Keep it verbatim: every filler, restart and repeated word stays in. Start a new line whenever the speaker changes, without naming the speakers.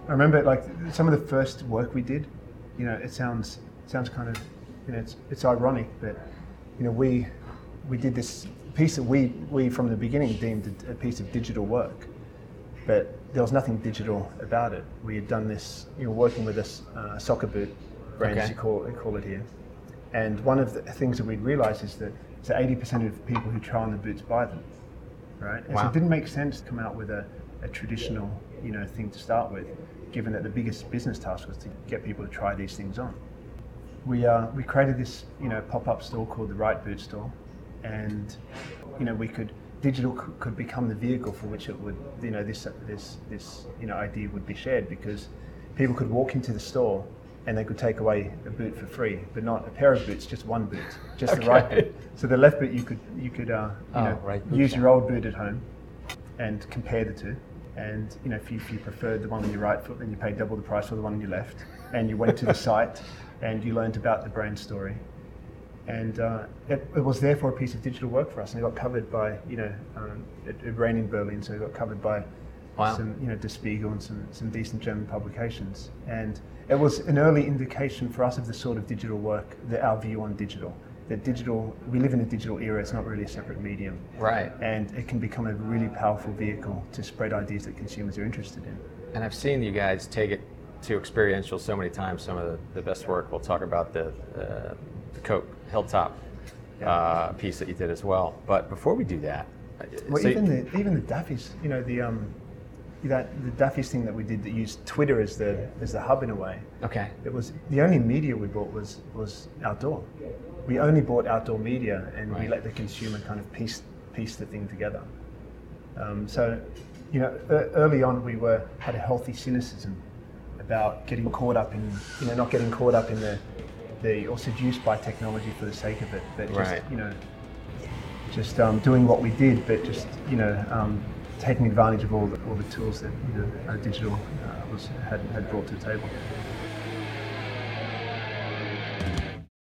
I remember like some of the first work we did. You know, it sounds it sounds kind of, you know, it's it's ironic, but you know, we we did this piece that we we from the beginning deemed a piece of digital work, but there was nothing digital about it. We had done this, you know, working with a uh, soccer boot brand,
okay.
as you call, you call it here. And one of the things that we'd realised is that so eighty percent of people who try on the boots buy them, right? And
wow.
so it didn't make sense to come out with a, a traditional, you know, thing to start with, given that the biggest business task was to get people to try these things on. We uh, we created this, you know, pop-up store called the Right Boot Store, and you know, we could digital c- could become the vehicle for which it would, you know, this this this you know idea would be shared, because people could walk into the store and they could take away a boot for free, but not a pair of boots, just one boot, just okay. the right boot. So the left boot you could you could uh, you
oh,
know
right
use
boot.
your old boot at home and compare the two. And you know, if you, if you preferred the one on your right foot, then you paid double the price for the one on your left. And you went to the site and you learned about the brand story. And uh, it, it was therefore a piece of digital work for us, and it got covered by, you know, um, it, it ran in Berlin, so it got covered by
wow.
some, you know, Der Spiegel and some, some decent German publications. And it was an early indication for us of the sort of digital work, the, our view on digital. That digital, we live in a digital era, it's not really a separate medium.
Right.
And it can become a really powerful vehicle to spread ideas that consumers are interested in.
And I've seen you guys take it to experiential so many times. Some of the, the best work, we'll talk about the, uh, the Coke Hilltop
yeah.
uh, piece that you did as well. But before we do that,
well,
so
even the even the Daffies, you know, the um, that the Daffies thing that we did that used Twitter as the as the hub in a way.
Okay.
It was the only media we bought was was outdoor. We only bought outdoor media, and right. we let the consumer kind of piece piece the thing together. Um, so, you know, early on we were had a healthy cynicism about getting caught up in, you know, not getting caught up in the, the or seduced by technology for the sake of it, but just,
right.
you know, just um, doing what we did, but just, you know, um, taking advantage of all the all the tools that, you know, uh, digital uh, was had had brought to the table.